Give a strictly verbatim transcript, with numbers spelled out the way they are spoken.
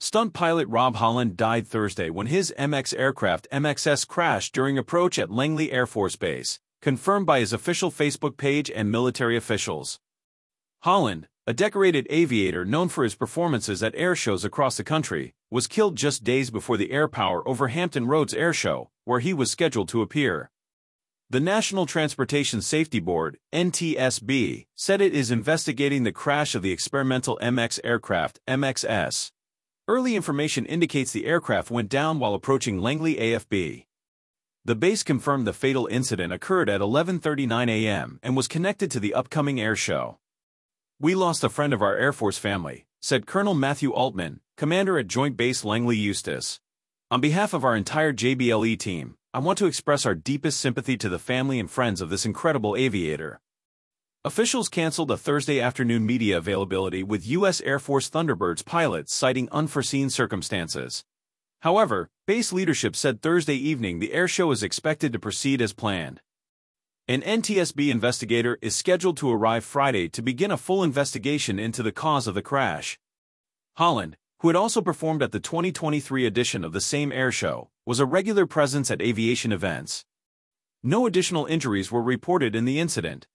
Stunt pilot Rob Holland died Thursday when his M X aircraft M X S crashed during approach at Langley Air Force Base, confirmed by his official Facebook page and military officials. Holland, a decorated aviator known for his performances at air shows across the country, was killed just days before the Air Power over Hampton Roads Air Show, where he was scheduled to appear. The National Transportation Safety Board, N T S B, said it is investigating the crash of the experimental M X aircraft M X S. Early information indicates the aircraft went down while approaching Langley A F B. The base confirmed the fatal incident occurred at eleven thirty-nine a m and was connected to the upcoming air show. "We lost a friend of our Air Force family," said Colonel Matthew Altman, commander at Joint Base Langley Eustis. "On behalf of our entire J B L E team, I want to express our deepest sympathy to the family and friends of this incredible aviator." Officials canceled a Thursday afternoon media availability with U S Air Force Thunderbirds pilots citing unforeseen circumstances. However, base leadership said Thursday evening the air show is expected to proceed as planned. An N T S B investigator is scheduled to arrive Friday to begin a full investigation into the cause of the crash. Holland, who had also performed at the twenty twenty-three edition of the same air show, was a regular presence at aviation events. No additional injuries were reported in the incident.